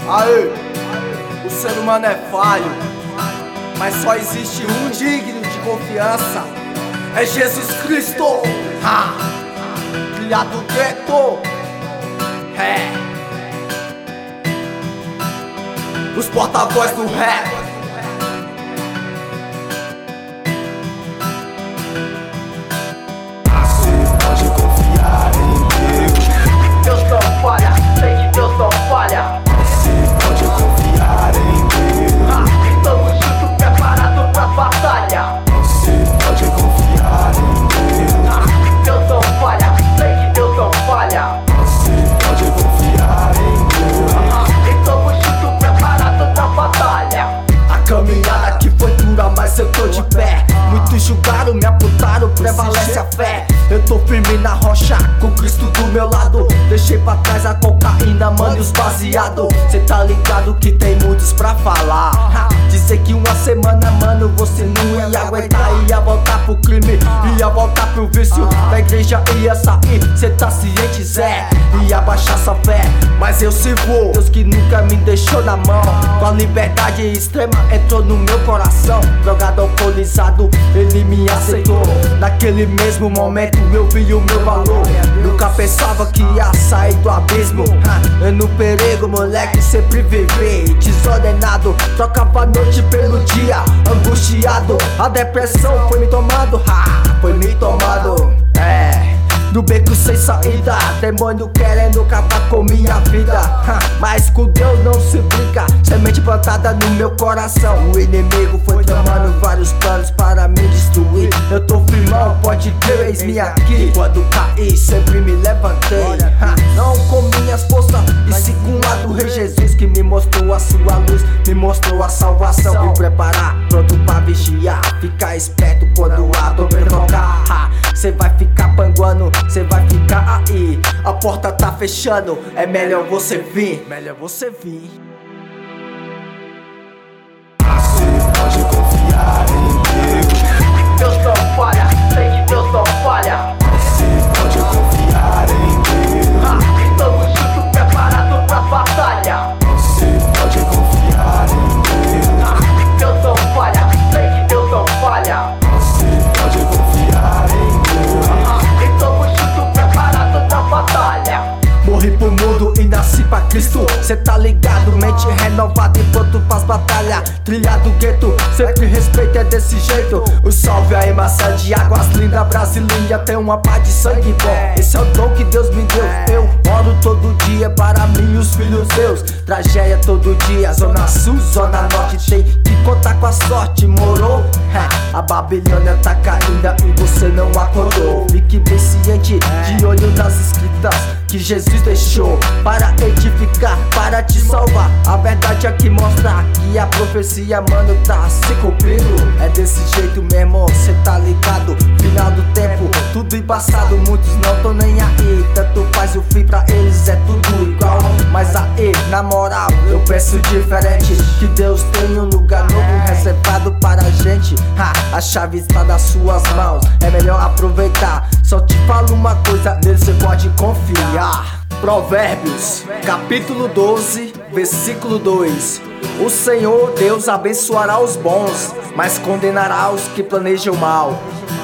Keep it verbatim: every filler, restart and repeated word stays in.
Aê, o ser humano é falho, mas só existe um digno de confiança. É Jesus Cristo, ha! Criado do gueto, é. Os porta-voz do rap. Eu tô de pé, muitos julgaram, me apontaram, prevalece a fé. Eu tô firme na rocha, com Cristo do meu lado. Deixei pra trás a cocaína, mano, e os baseado. Cê tá ligado que tem muitos pra falar. Dizer que uma semana, mano, você não ia aguentar. Ia voltar pro crime, ia voltar pro vício. Da igreja ia sair, cê tá ciente, Zé. Ia baixar sua fé, mas eu sirvo Deus que nunca me deixou na mão. Com a liberdade extrema entrou no meu coração. Drogado, alcoolizado, ele me aceitou. Naquele mesmo momento eu vi o meu valor. Nunca pensava que ia sair do abismo. Eu no perigo, moleque, sempre vivi desordenado. Trocava noite pelo dia, angustiado. A depressão foi me tomando, foi me tomando, é. No beco sem saída, demônio querendo acabar com minha vida. Mas com Deus não se brinca, semente plantada no meu coração. O inimigo foi tramando vários planos para me destruir. Eu tô firmão, pode crer, eis-me aqui. Quando caí, sempre me levantei. Não com minhas forças, e sim com a do Rei Jesus, que me mostrou a sua luz, me mostrou a salvação. Me preparar, pronto pra vigiar. Ficar esperto quando a dor tocar. Cê vai ficar panguando, cê vai ficar aí. A porta tá fechando, é melhor você vir. Melhor você vir. Você pode confiar em Deus. Deus não falha, sei que Deus não falha. Você pode confiar em Deus. Estamos juntos, preparados pra batalha. Você pode confiar em Deus. Deus não falha, sei que Deus não falha. Você pode confiar em Deus. Morri pro mundo e nasci pra Cristo. Cê tá ligado, mente renovada e pronto pras batalhas. Trilha do gueto, sempre respeito, é desse jeito. O salve aí, maçã de águas linda brasileira. Tem uma paz de sangue bom, esse é o dom que Deus me deu. Eu oro todo dia para mim e os filhos meus. Tragédia todo dia, zona sul, zona norte. Tem que contar com a sorte, morou? A Babilônia tá caindo e você não acordou. Fique bem ciente, de olho nas escritas que Jesus deixou para edificar, para te salvar. A verdade é que mostra que a profecia, mano, tá se cumprindo. É desse jeito mesmo, cê tá ligado. Final do tempo, tudo embaçado, muitos não tão nem aí. Tanto faz o fim pra eles, é tudo igual. Mas aí, na moral, eu penso diferente. Que Deus tem um lugar novo reservado para a gente. Ha, a chave está nas suas mãos, é melhor aproveitar. Só te falo uma coisa, nele cê pode confiar. Provérbios, capítulo doze, versículo dois. O Senhor Deus abençoará os bons, mas condenará os que planejam mal.